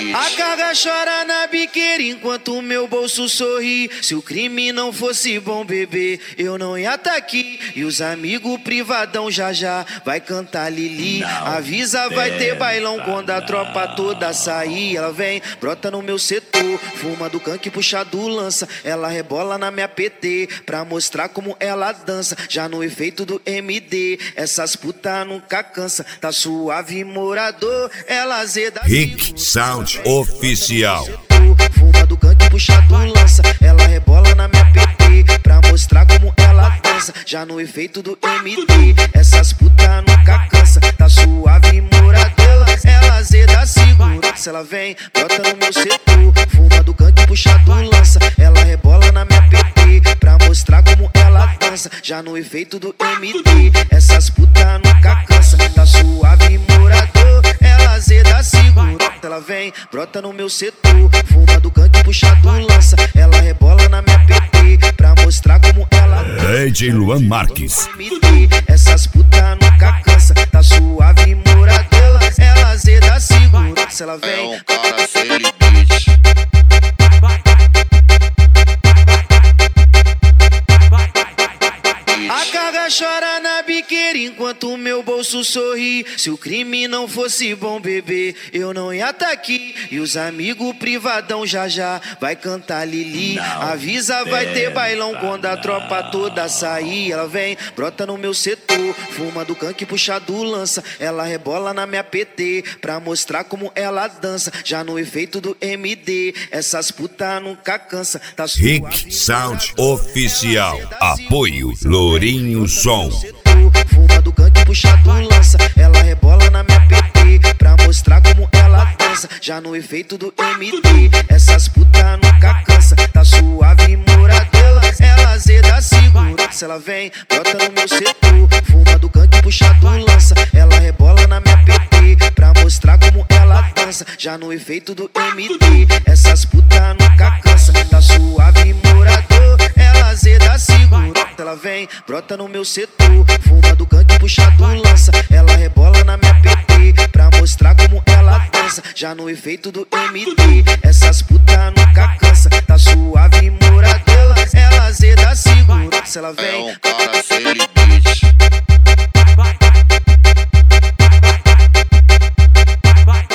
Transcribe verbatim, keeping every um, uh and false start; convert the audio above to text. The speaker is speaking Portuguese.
A carga chora na biqueira enquanto o meu bolso sorri. Se o crime não fosse bom, bebê, eu não ia tá aqui. E os amigos privadão já já vai cantar Lili. Não Avisa, vai ter bailão quando a tropa toda sair. Ela vem, brota no meu setor, fuma do canque, puxa do lança. Ela rebola na minha P T pra mostrar como ela dança. Já no efeito do M D, essas puta nunca cansa. Tá suave, morador, ela azeda. Rick Sound Oficial. Fuma do canque, puxa do lança. Ela rebola na minha P T pra mostrar como ela dança. Já no efeito do M D, essas puta nunca cansa. Tá suave, morador, ela azeda, segurança. Ela vem, brota no meu setor, fuma do canque, puxa do lança. Ela rebola na minha P T pra mostrar como ela dança. Já no efeito do M D, essas puta nunca cansa. Tá suave, morador, ela azeda, segurança. Ela vem, brota no meu setor, fuma do canque, puxa do lança. Ela rebola na minha P T pra mostrar como ela dança. D J Luan Marques. Essas puta nunca cansa. Tá suave, morador, ela azeda, segurança. Ela vem, é um cara sem limite. A carga chora na biqueira enquanto o meu bolso sorri. Se o crime não fosse bom, bebê, eu não ia tá aqui. E os amigos privadão já já vai cantar Lili. Avisa, vai ter bailão quando a tropa toda sair. Ela vem, brota no meu setor, fuma do canque, puxa do lança. Ela rebola na minha P T pra mostrar como ela dança. Já no efeito do M D, essas puta nunca cansa. Tá Rick Sound Oficial. Apoio Lourinho Som. Fuma do canque, puxa do lança. Ela rebola na minha P T pra mostrar como ela dança. Já no efeito do M D, essas puta nunca cansa. Tá suave, morador, ela azeda, segurança. Ela vem, brota no meu setor, fuma do canque, puxa do lança. Ela rebola na minha P T pra mostrar como ela dança. Já no efeito do M D, essas puta nunca cansa. Tá suave, morador, ela azeda, segurança. Ela vem, brota no meu setor, fuma do canque, puxa do lança. Ela rebola na minha P T pra mostrar como ela dança. Já no efeito do M D, essas puta nunca